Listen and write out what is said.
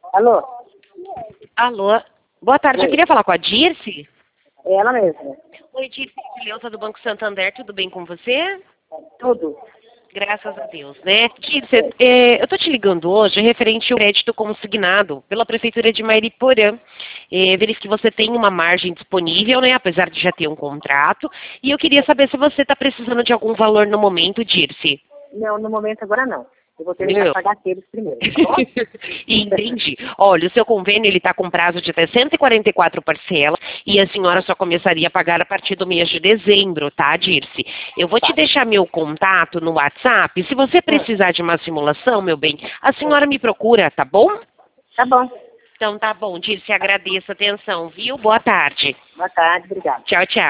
Alô? Alô, boa tarde. Oi. Eu queria falar com a Dirce. É ela mesma. Oi, Dirce, Leusa do Banco Santander, tudo bem com você? Tudo. Graças a Deus, né? Dirce, eu tô te ligando hoje referente ao crédito consignado pela Prefeitura de Mariporã. Verifique que você tem uma margem disponível, né? Apesar de já ter um contrato. E eu queria saber se você está precisando de algum valor no momento, Dirce. Não, no momento agora não. Eu vou ter que Meu. pagar aqueles primeiro, tá bom? Entendi. Olha, o seu convênio ele está com prazo de até 144 parcelas e a senhora só começaria a pagar a partir do mês de dezembro, tá, Dirce? Eu vou te deixar meu contato no WhatsApp. Se você precisar de uma simulação, meu bem, a senhora me procura, tá bom? Tá bom. Então tá bom, Dirce, agradeço a atenção, viu? Boa tarde. Boa tarde, obrigada. Tchau, tchau.